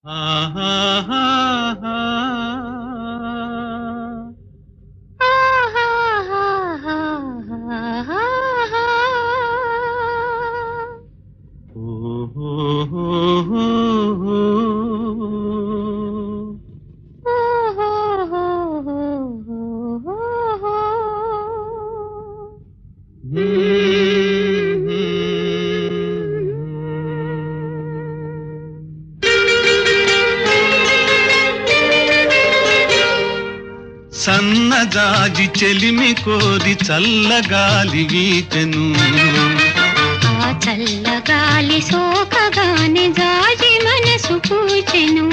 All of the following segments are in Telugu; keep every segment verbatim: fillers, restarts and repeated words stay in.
సన్నజాజి చెలిమి కోరి చల్లగాలి వీచెను. ఆ చల్లగాలి సోకగానే జాజి మనసు పూచెను.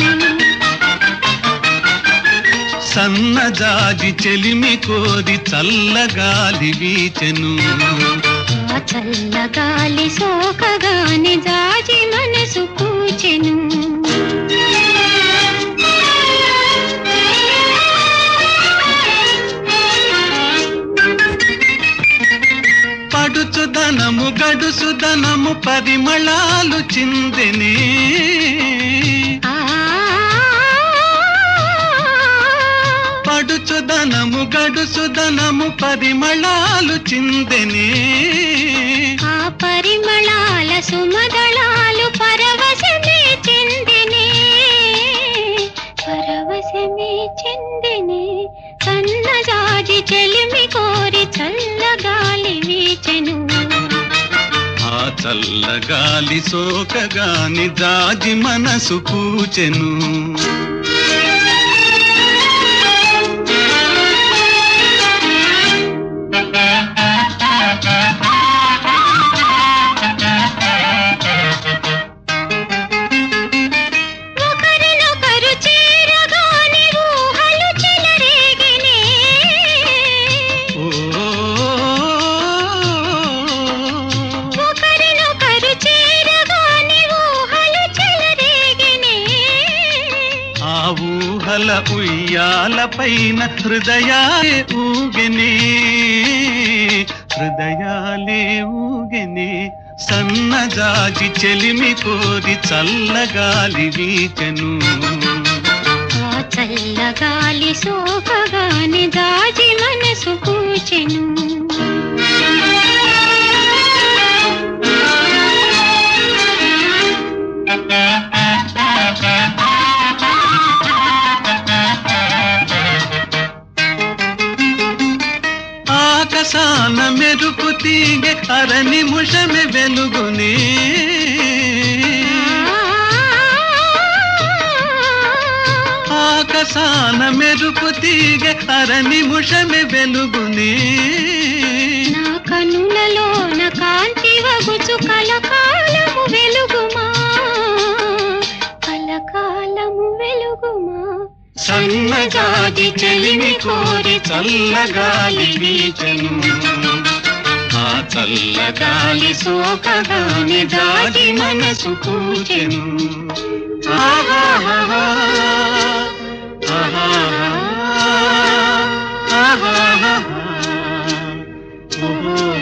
సన్నజాజి చెలిమి కోరి చల్లగాలి వీచెను. ఆ చల్లగాలి సోకగానే జాజి మనసు పూచెను. పడుచుదనము గడుసుదనము పరిమళాలు చిందెనే. పడుచుదనము గడుసుదనము పరిమళాలు చిందెనే. ఆ పరిమళాల సుమదళాలు పరవశమే చెందెనే. పరవశమే చెందెనే. సన్నజాజి చెలిమి కోరి చల్లగాలి వీచెను. ఆ చల్లగాలి సోకగాని జాజి మనసు పూచెను. ఊహల ఉయ్యాల పైన హృదయాలే ఊగెనే. హృదయాలే ఊగెనే. సన్నజాజి చెలిమి కోరి చల్లగాలి వీచెను. ఆ చల్లగాలి సోకగానే జాజి మనసు పూచెను. ఆకాశాన మెరుపు తీగె అర నిమిషమే వెలుగునే. ఆకాశాన మెరుపు తీగె అర నిమిషమే వెలుగునే. నా కనులలోన కాంతి వగుచు కలకాలము వెలుగుమా. కలకాలము వెలుగుమా. సన్నజాజి చెలిమి కోరి చల్లగాలి వీచెను. ఆ చల్లగాలి సోకగాని జాజి మనసు పూచెను. ఆహాహా ఆహాహా ఆహాహా ఓహో